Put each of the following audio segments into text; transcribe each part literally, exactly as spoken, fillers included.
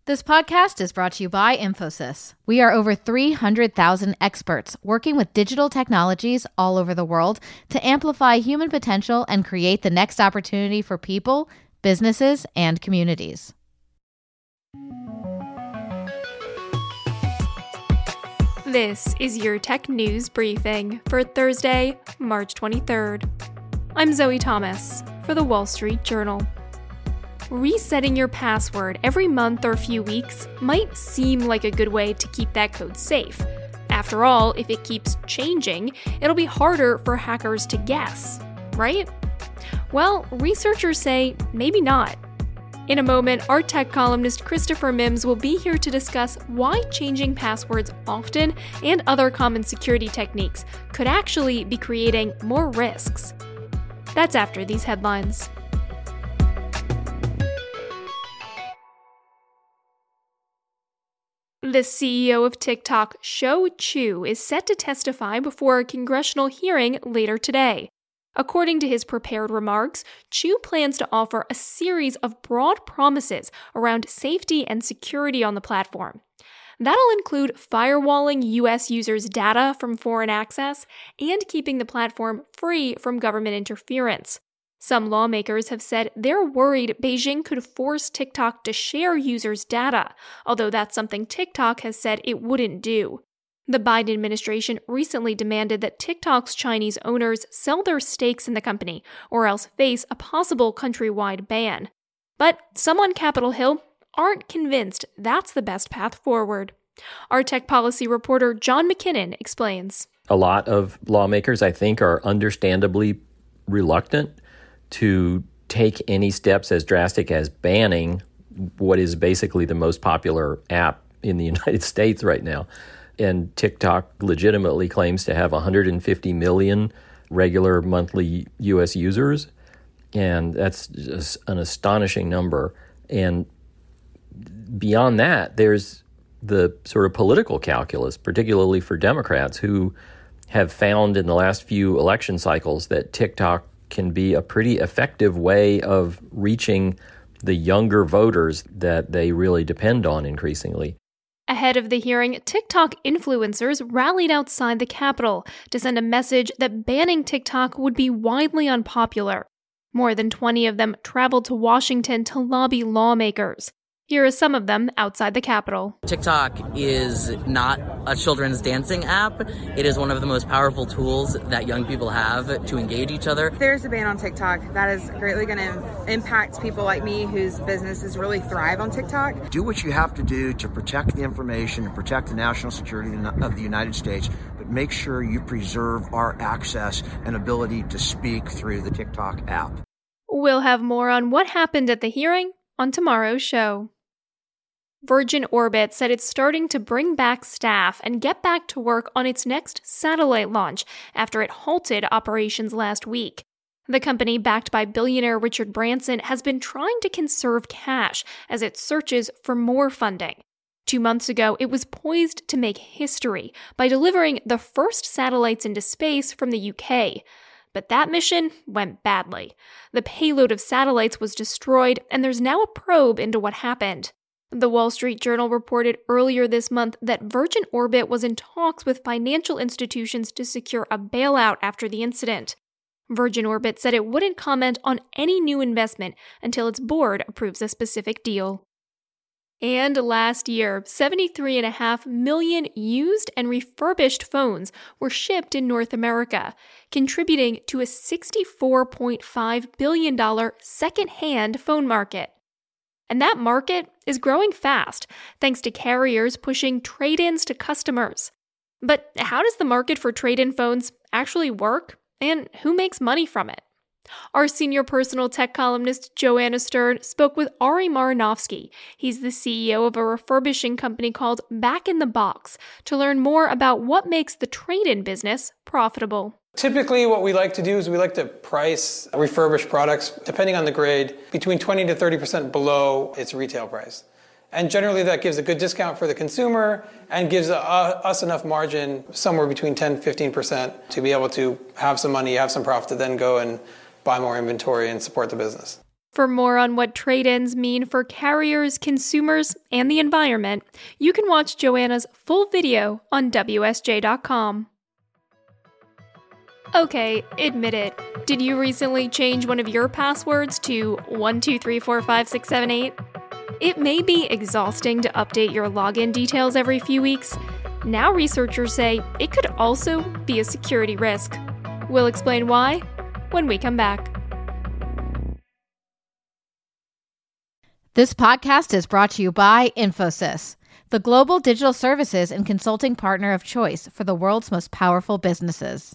This podcast is brought to you by Infosys. We are over three hundred thousand experts working with digital technologies all over the world to amplify human potential and create the next opportunity for people, businesses, and communities. This is your Tech News Briefing for Thursday, March twenty-third. I'm Zoe Thomas for The Wall Street Journal. Resetting your password every month or few weeks might seem like a good way to keep that code safe. After all, if it keeps changing, it'll be harder for hackers to guess, right? Well, researchers say maybe not. In a moment, our tech columnist Christopher Mims will be here to discuss why changing passwords often and other common security techniques could actually be creating more risks. That's after these headlines. The C E O of TikTok, Shou Chew, is set to testify before a congressional hearing later today. According to his prepared remarks, Chew plans to offer a series of broad promises around safety and security on the platform. That'll include firewalling U S users' data from foreign access and keeping the platform free from government interference. Some lawmakers have said they're worried Beijing could force TikTok to share users' data, although that's something TikTok has said it wouldn't do. The Biden administration recently demanded that TikTok's Chinese owners sell their stakes in the company or else face a possible countrywide ban. But some on Capitol Hill aren't convinced that's the best path forward. Our tech policy reporter John McKinnon explains. A lot of lawmakers, I think, are understandably reluctant to take any steps as drastic as banning what is basically the most popular app in the United States right now. And TikTok legitimately claims to have one hundred fifty million regular monthly U S users. And that's just an astonishing number. And beyond that, there's the sort of political calculus, particularly for Democrats who have found in the last few election cycles that TikTok can be a pretty effective way of reaching the younger voters that they really depend on increasingly. Ahead of the hearing, TikTok influencers rallied outside the Capitol to send a message that banning TikTok would be widely unpopular. More than twenty of them traveled to Washington to lobby lawmakers. Here are some of them outside the Capitol. TikTok is not a children's dancing app. It is one of the most powerful tools that young people have to engage each other. There's a ban on TikTok. That is greatly going to impact people like me whose businesses really thrive on TikTok. Do what you have to do to protect the information and protect the national security of the United States, but make sure you preserve our access and ability to speak through the TikTok app. We'll have more on what happened at the hearing on tomorrow's show. Virgin Orbit said it's starting to bring back staff and get back to work on its next satellite launch after it halted operations last week. The company, backed by billionaire Richard Branson, has been trying to conserve cash as it searches for more funding. Two months ago, it was poised to make history by delivering the first satellites into space from the U K. But that mission went badly. The payload of satellites was destroyed, and there's now a probe into what happened. The Wall Street Journal reported earlier this month that Virgin Orbit was in talks with financial institutions to secure a bailout after the incident. Virgin Orbit said it wouldn't comment on any new investment until its board approves a specific deal. And last year, seventy-three point five million used and refurbished phones were shipped in North America, contributing to a sixty-four point five billion dollars second-hand phone market. And that market is growing fast, thanks to carriers pushing trade-ins to customers. But how does the market for trade-in phones actually work, and who makes money from it? Our senior personal tech columnist Joanna Stern spoke with Ari Marinovsky. He's the C E O of a refurbishing company called Back in the Box to learn more about what makes the trade-in business profitable. Typically, what we like to do is we like to price refurbished products, depending on the grade, between twenty to thirty percent below its retail price. And generally, that gives a good discount for the consumer and gives a, us enough margin, somewhere between ten to fifteen percent, to be able to have some money, have some profit, to then go and buy more inventory and support the business. For more on what trade-ins mean for carriers, consumers, and the environment, you can watch Joanna's full video on W S J dot com. Okay, admit it. Did you recently change one of your passwords to one two three four five six seven eight? It may be exhausting to update your login details every few weeks. Now researchers say it could also be a security risk. We'll explain why when we come back. This podcast is brought to you by Infosys, the global digital services and consulting partner of choice for the world's most powerful businesses.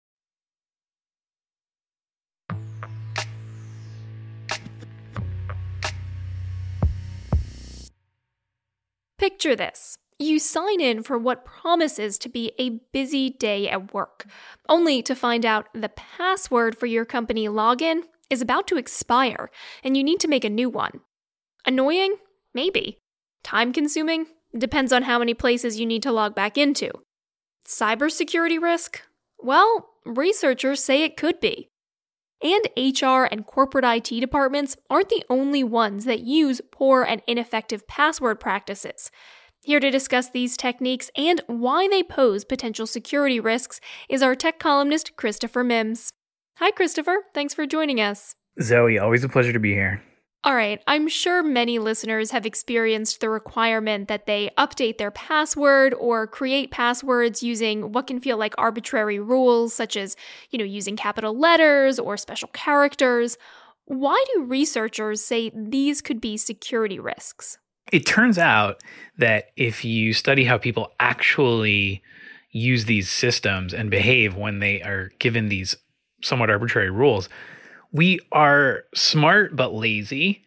Picture this. You sign in for what promises to be a busy day at work, only to find out the password for your company login is about to expire and you need to make a new one. Annoying? Maybe. Time-consuming? Depends on how many places you need to log back into. Cybersecurity risk? Well, researchers say it could be. And H R and corporate I T departments aren't the only ones that use poor and ineffective password practices. Here to discuss these techniques and why they pose potential security risks is our tech columnist, Christopher Mims. Hi, Christopher. Thanks for joining us. Zoe, always a pleasure to be here. All right, I'm sure many listeners have experienced the requirement that they update their password or create passwords using what can feel like arbitrary rules, such as, you know, using capital letters or special characters. Why do researchers say these could be security risks? It turns out that if you study how people actually use these systems and behave when they are given these somewhat arbitrary rules, we are smart but lazy,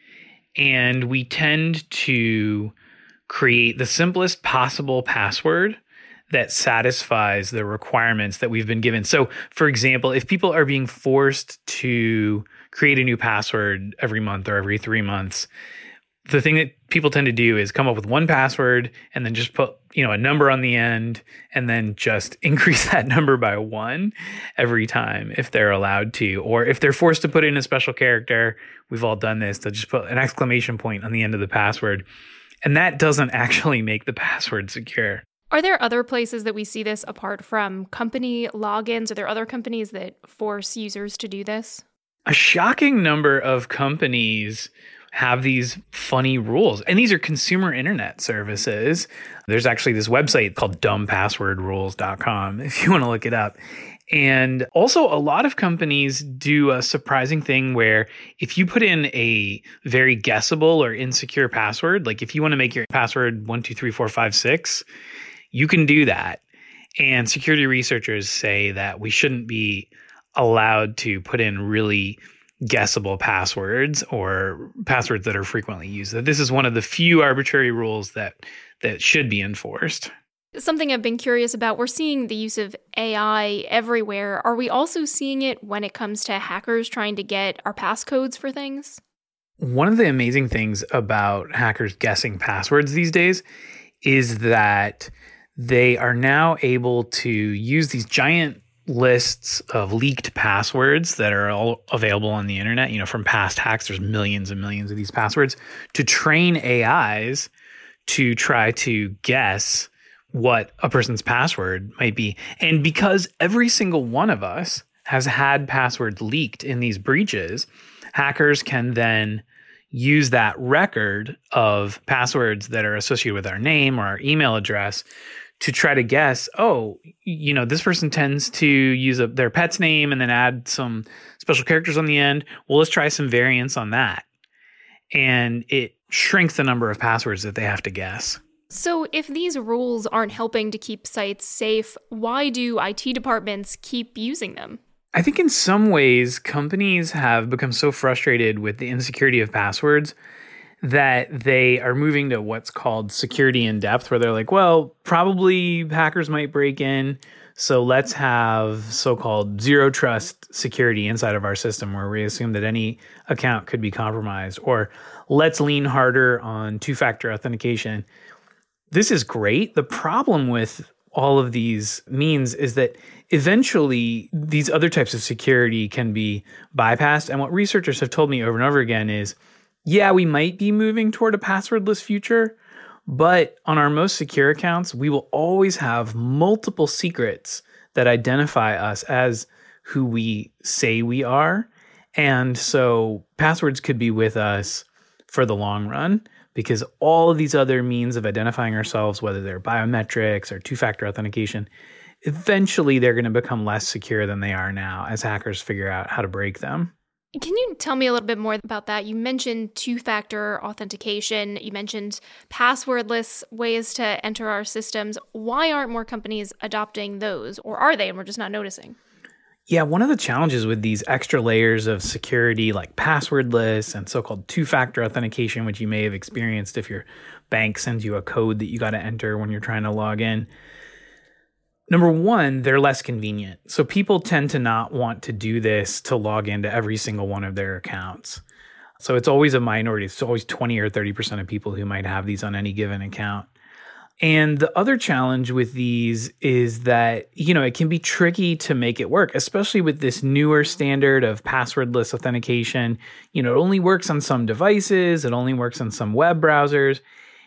and we tend to create the simplest possible password that satisfies the requirements that we've been given. So, for example, if people are being forced to create a new password every month or every three months, the thing that people tend to do is come up with one password and then just put, you know, a number on the end and then just increase that number by one every time if they're allowed to. Or if they're forced to put in a special character, we've all done this, they'll just put an exclamation point on the end of the password. And that doesn't actually make the password secure. Are there other places that we see this apart from company logins? Are there other companies that force users to do this? A shocking number of companies have these funny rules. And these are consumer internet services. There's actually this website called dumb password rules dot com if you want to look it up. And also a lot of companies do a surprising thing where if you put in a very guessable or insecure password, like if you want to make your password one two three four five six, you can do that. And security researchers say that we shouldn't be allowed to put in really guessable passwords or passwords that are frequently used. That this is one of the few arbitrary rules that that should be enforced. Something I've been curious about, we're seeing the use of A I everywhere. Are we also seeing it when it comes to hackers trying to get our passcodes for things? One of the amazing things about hackers guessing passwords these days is that they are now able to use these giant lists of leaked passwords that are all available on the internet, you know, from past hacks. There's millions and millions of these passwords to train A Is to try to guess what a person's password might be. And because every single one of us has had passwords leaked in these breaches, hackers can then use that record of passwords that are associated with our name or our email address to try to guess, oh, you know, this person tends to use a, their pet's name and then add some special characters on the end. Well, let's try some variants on that. And it shrinks the number of passwords that they have to guess. So if these rules aren't helping to keep sites safe, why do I T departments keep using them? I think in some ways, companies have become so frustrated with the insecurity of passwords that they are moving to what's called security in depth, where they're like, well, probably hackers might break in, so let's have so-called zero trust security inside of our system where we assume that any account could be compromised, or let's lean harder on two-factor authentication. This is great. The problem with all of these means is that eventually these other types of security can be bypassed. And what researchers have told me over and over again is, yeah, we might be moving toward a passwordless future, but on our most secure accounts, we will always have multiple secrets that identify us as who we say we are. And so passwords could be with us for the long run, because all of these other means of identifying ourselves, whether they're biometrics or two-factor authentication, eventually they're going to become less secure than they are now as hackers figure out how to break them. Can you tell me a little bit more about that? You mentioned two-factor authentication. You mentioned passwordless ways to enter our systems. Why aren't more companies adopting those? Or are they and we're just not noticing? Yeah, one of the challenges with these extra layers of security like passwordless and so-called two-factor authentication, which you may have experienced if your bank sends you a code that you got to enter when you're trying to log in. Number one, they're less convenient. So people tend to not want to do this to log into every single one of their accounts. So it's always a minority. It's always twenty or thirty percent of people who might have these on any given account. And the other challenge with these is that, you know, it can be tricky to make it work, especially with this newer standard of passwordless authentication. You know, it only works on some devices. It only works on some web browsers.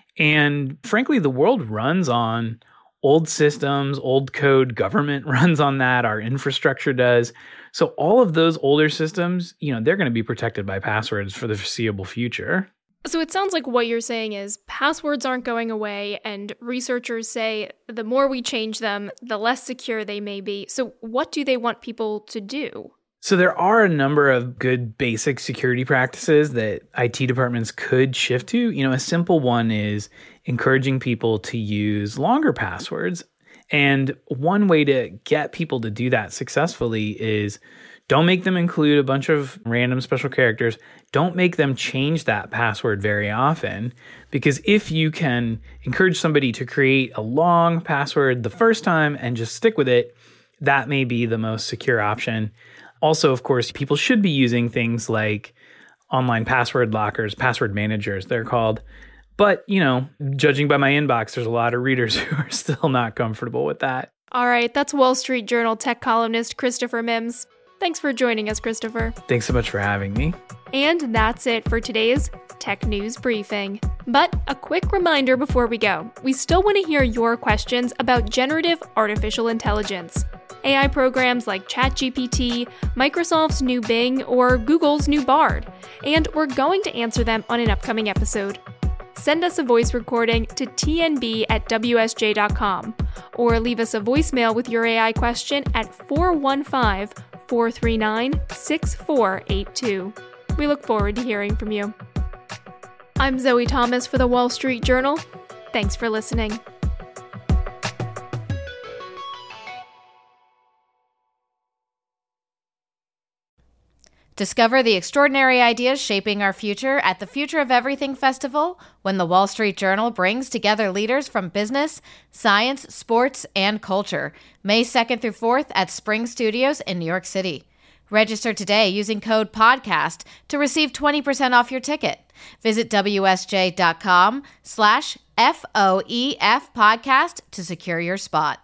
And frankly, the world runs on old systems, old code. Government runs on that. Our infrastructure does. So all of those older systems, you know, they're going to be protected by passwords for the foreseeable future. So it sounds like what you're saying is passwords aren't going away, and researchers say the more we change them, the less secure they may be. So what do they want people to do? So there are a number of good basic security practices that I T departments could shift to. You know, a simple one is encouraging people to use longer passwords. And one way to get people to do that successfully is don't make them include a bunch of random special characters. Don't make them change that password very often, because if you can encourage somebody to create a long password the first time and just stick with it, that may be the most secure option. Also, of course, people should be using things like online password lockers, password managers, they're called. But, you know, judging by my inbox, there's a lot of readers who are still not comfortable with that. All right, that's Wall Street Journal tech columnist Christopher Mims. Thanks for joining us, Christopher. Thanks so much for having me. And that's it for today's Tech News Briefing. But a quick reminder before we go, we still want to hear your questions about generative artificial intelligence. A I programs like ChatGPT, Microsoft's new Bing, or Google's new Bard. And we're going to answer them on an upcoming episode. Send us a voice recording to t n b at w s j dot com or leave us a voicemail with your A I question at four one five, four three nine, six four eight two. We look forward to hearing from you. I'm Zoe Thomas for the Wall Street Journal. Thanks for listening. Discover the extraordinary ideas shaping our future at the Future of Everything Festival, when the Wall Street Journal brings together leaders from business, science, sports, and culture, May second through fourth at Spring Studios in New York City. Register today using code PODCAST to receive twenty percent off your ticket. Visit w s j dot com slash F O E F podcast to secure your spot.